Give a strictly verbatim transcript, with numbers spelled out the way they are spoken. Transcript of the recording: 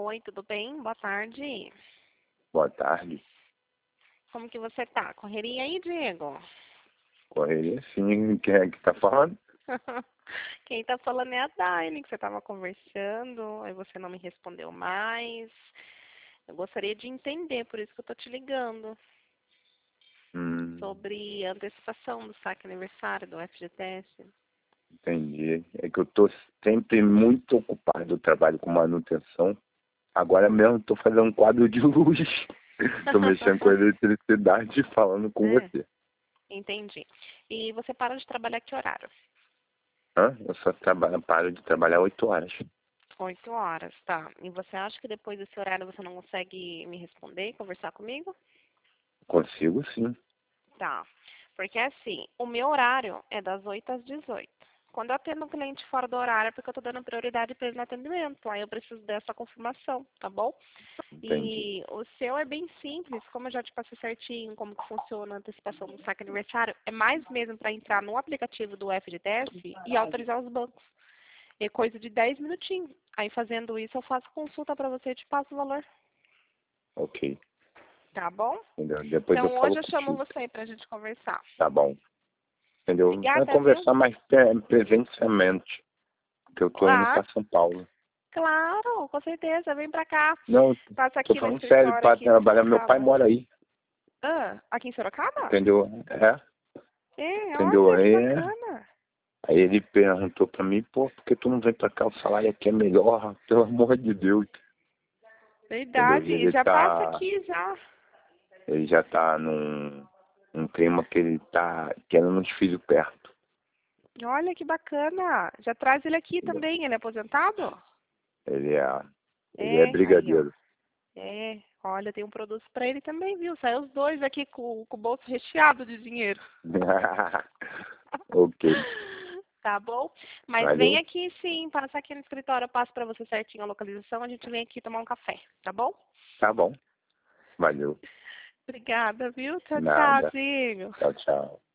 Oi, tudo bem? Boa tarde. Boa tarde. Como que você tá? Correria aí, Diego? Correria sim. Quem é que tá falando? Quem tá falando é a Daiane, que você tava conversando, aí você não me respondeu mais. Eu gostaria de entender, por isso que eu tô te ligando, Hum, sobre a antecipação do saque aniversário do F G T S. entendi. É que eu tô sempre muito ocupado. Eu trabalho com manutenção. Agora mesmo tô fazendo um quadro de luz. Tô mexendo com eletricidade e falando com É, você. entendi. E você para de trabalhar que horário? Hã? Eu só trabalho, paro de trabalhar oito horas. Oito horas, tá. E você acha que depois desse horário você não consegue me responder e conversar comigo? Consigo sim. Tá. Porque assim, o meu horário é das oito às dezoito. Quando eu atendo um cliente fora do horário, é porque eu tô dando prioridade para ele no atendimento. Aí eu preciso dessa confirmação, tá bom? Entendi. E o seu é bem simples, como eu já te passei certinho como que funciona a antecipação do saque aniversário, é mais mesmo para entrar no aplicativo do F G T S e autorizar os bancos. É coisa de dez minutinhos. Aí fazendo isso, eu faço consulta para você e te passo o valor. Ok. Tá bom? Entendeu? Depois eu Então falo hoje eu chamo contigo. você aí pra gente conversar. Tá bom. Entendeu? Vai Obrigada, viu? conversar mais pre- presencialmente. Porque eu tô indo Ah, pra São Paulo. claro, com certeza. Vem pra cá. Não, Passa tô aqui no falando sério, escritório para aqui em trabalhar. Meu pai Sorocaba. mora aí, Ah, aqui em Sorocaba? entendeu? É, É, entendeu? olha que Aí, bacana. aí ele perguntou pra mim, pô, por que tu não vem pra cá? O salário aqui é melhor, pelo amor de Deus. Entendeu? E Verdade. ele Já passa tá, aqui já. ele já tá num, num clima que ele tá querendo uns filhos perto, Olha que bacana. Já traz ele aqui entendeu? também. Ele é aposentado? Ele é, ele é É, aí, ó. brigadeiro. É, olha, tem um produto pra ele também, viu? Sai os dois aqui com, com o bolso recheado de dinheiro. Ok, Tá bom? Mas vem valeu? aqui sim, passa aqui no escritório, eu passo pra você certinho a localização, a gente vem aqui tomar um café, tá bom? Tá bom, valeu. Obrigada, viu? Tchau, Nada. tchauzinho. Tchau, tchau.